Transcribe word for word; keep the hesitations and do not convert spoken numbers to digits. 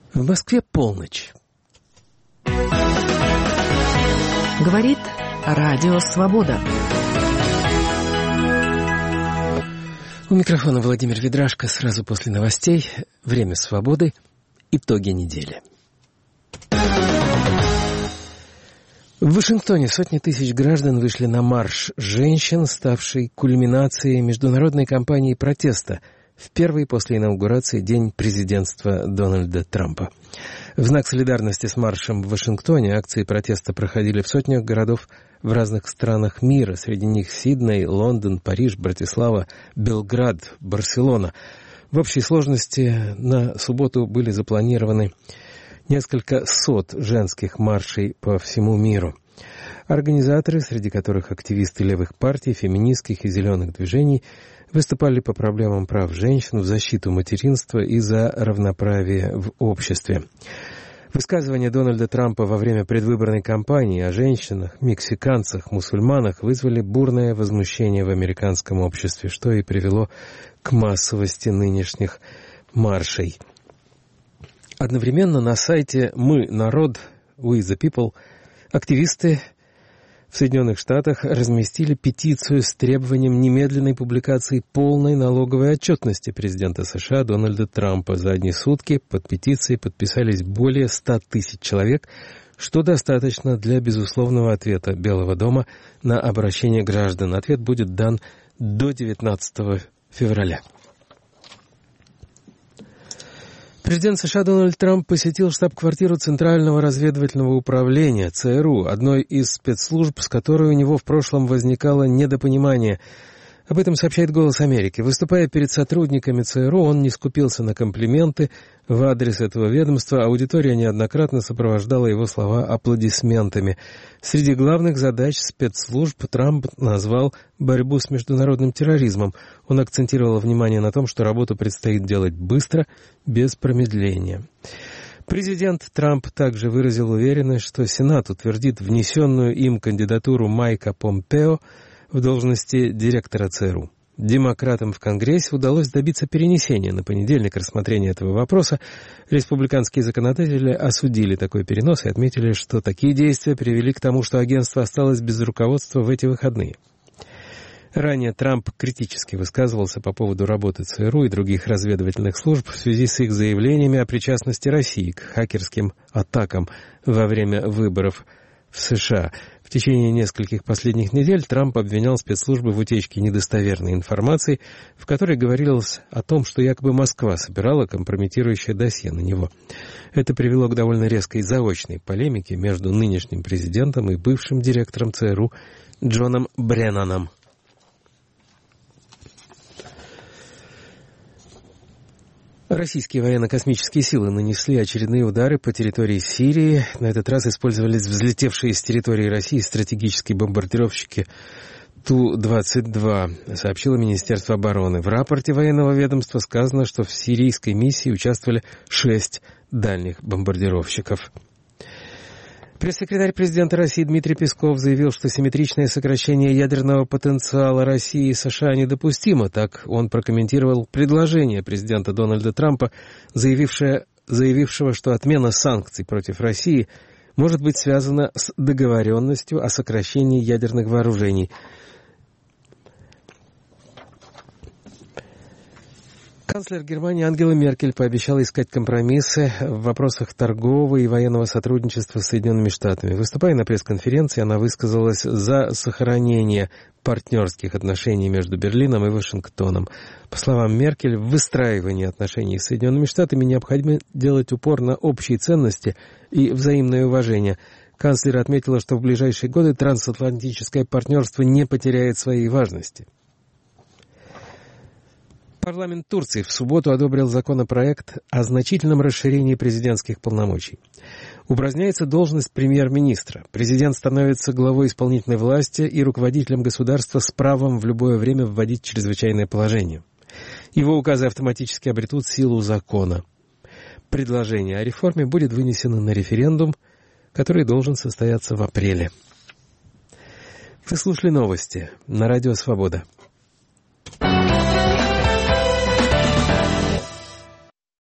В Москве полночь. Говорит Радио Свобода. У микрофона Владимир Ведрашко. Сразу после новостей «Время свободы». Итоги недели. В Вашингтоне сотни тысяч граждан вышли на марш женщин, ставший кульминацией международной кампании протеста в первый после инаугурации день президентства Дональда Трампа. В знак солидарности с маршем в Вашингтоне акции протеста проходили в сотнях городов в разных странах мира. Среди них Сидней, Лондон, Париж, Братислава, Белград, Барселона. В общей сложности на субботу были запланированы несколько сот женских маршей по всему миру. Организаторы, среди которых активисты левых партий, феминистских и зеленых движений, выступали по проблемам прав женщин, в защиту материнства и за равноправие в обществе. Высказывания Дональда Трампа во время предвыборной кампании о женщинах, мексиканцах, мусульманах вызвали бурное возмущение в американском обществе, что и привело к массовости нынешних маршей. Одновременно на сайте «Мы, народ», «We the people» активисты в Соединенных Штатах разместили петицию с требованием немедленной публикации полной налоговой отчетности президента США Дональда Трампа. За одни сутки под петицией подписались более ста тысяч человек, что достаточно для безусловного ответа Белого дома на обращение граждан. Ответ будет дан до девятнадцатого февраля. Президент США Дональд Трамп посетил штаб-квартиру Центрального разведывательного управления ЦРУ, одной из спецслужб, с которой у него в прошлом возникало недопонимание. Об этом сообщает «Голос Америки». Выступая перед сотрудниками ЦРУ, он не скупился на комплименты в адрес этого ведомства. Аудитория неоднократно сопровождала его слова аплодисментами. Среди главных задач спецслужб Трамп назвал борьбу с международным терроризмом. Он акцентировал внимание на том, что работу предстоит делать быстро, без промедления. Президент Трамп также выразил уверенность, что Сенат утвердит внесенную им кандидатуру Майка Помпео в должности директора ЦРУ. Демократам в Конгрессе удалось добиться перенесения на понедельник рассмотрения этого вопроса. Республиканские законодатели осудили такой перенос и отметили, что такие действия привели к тому, что агентство осталось без руководства в эти выходные. Ранее Трамп критически высказывался по поводу работы ЦРУ и других разведывательных служб в связи с их заявлениями о причастности России к хакерским атакам во время выборов в США. В течение нескольких последних недель Трамп обвинял спецслужбы в утечке недостоверной информации, в которой говорилось о том, что якобы Москва собирала компрометирующее досье на него. Это привело к довольно резкой заочной полемике между нынешним президентом и бывшим директором ЦРУ Джоном Бреннаном. Российские военно-космические силы нанесли очередные удары по территории Сирии. На этот раз использовались взлетевшие с территории России стратегические бомбардировщики Ту двадцать два, сообщило Министерство обороны. В рапорте военного ведомства сказано, что в сирийской миссии участвовали шесть дальних бомбардировщиков. Пресс-секретарь президента России Дмитрий Песков заявил, что симметричное сокращение ядерного потенциала России и США недопустимо. Так он прокомментировал предложение президента Дональда Трампа, заявившее, заявившего, что отмена санкций против России может быть связана с договоренностью о сокращении ядерных вооружений. Канцлер Германии Ангела Меркель пообещала искать компромиссы в вопросах торгового и военного сотрудничества с Соединенными Штатами. Выступая на пресс-конференции, она высказалась за сохранение партнерских отношений между Берлином и Вашингтоном. По словам Меркель, в выстраивании отношений с Соединенными Штатами необходимо делать упор на общие ценности и взаимное уважение. Канцлер отметила, что в ближайшие годы трансатлантическое партнерство не потеряет своей важности. Парламент Турции в субботу одобрил законопроект о значительном расширении президентских полномочий. Упраздняется должность премьер-министра. Президент становится главой исполнительной власти и руководителем государства с правом в любое время вводить чрезвычайное положение. Его указы автоматически обретут силу закона. Предложение о реформе будет вынесено на референдум, который должен состояться в апреле. Вы слушали новости на Радио Свобода.